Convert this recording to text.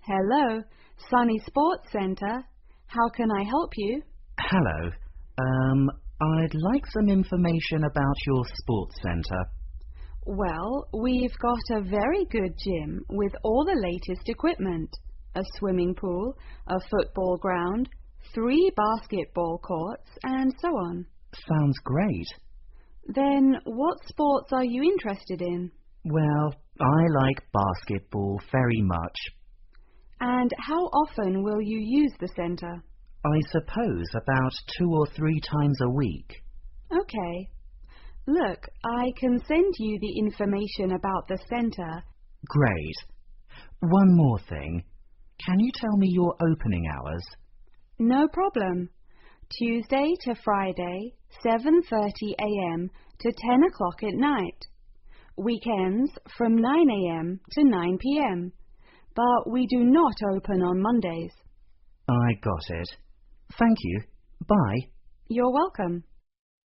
Hello, Sunny Sports Centre. How can I help you? Hello. I'd like some information about your sports centre. Well, we've got a very good gym with all the latest equipment. A swimming pool, a football ground, 3 basketball courts, and so on. Sounds great. Then what sports are you interested in? Well, I like basketball very much. And how often will you use the centre? I suppose about 2 or 3 times a week. Okay. Look, I can send you the information about the centre. Great. One more thing. Can you tell me your opening hours? No problem. Tuesday to Friday, 7:30 a.m. to 10 o'clock at night. Weekends from 9 a.m. to 9 p.m. But we do not open on Mondays. I got it. Thank you. Bye. You're welcome.